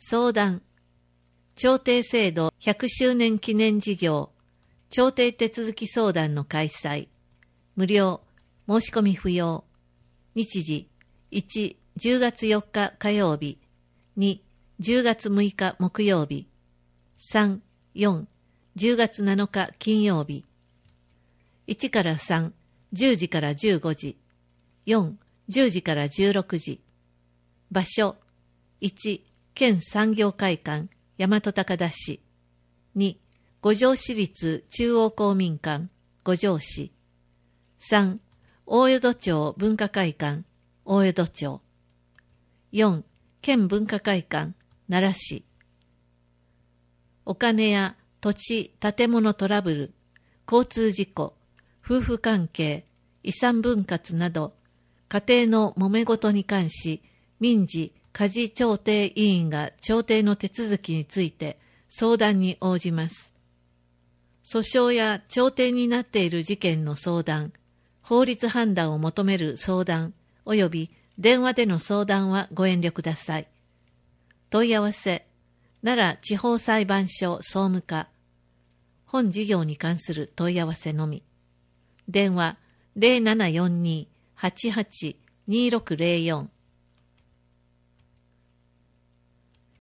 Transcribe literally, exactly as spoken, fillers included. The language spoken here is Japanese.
相談、調停制度ひゃくしゅうねん記念事業、調停手続き相談の開催、無料、申し込み不要、日時、いち、じゅうがつよっか火曜日、に、じゅうがつむいか木曜日、さん、よん、じゅうがつなのか金曜日、いちからさん、じゅうじからじゅうごじ、よん、じゅうじからじゅうろくじ、場所、いち、県産業会館、大和高田市、に、五条市立中央公民館、五条市、さん、大淀町文化会館、大淀町、よん、県文化会館、奈良市、お金や土地、建物トラブル、交通事故、夫婦関係、遺産分割など、家庭の揉め事に関し、民事、家事調停委員が調停の手続きについて相談に応じます。訴訟や調停になっている事件の相談、法律判断を求める相談、および電話での相談はご遠慮ください。問い合わせ、奈良地方裁判所総務課。本事業に関する問い合わせのみ。電話 ゼロななよんに はちはち にろくゼロよん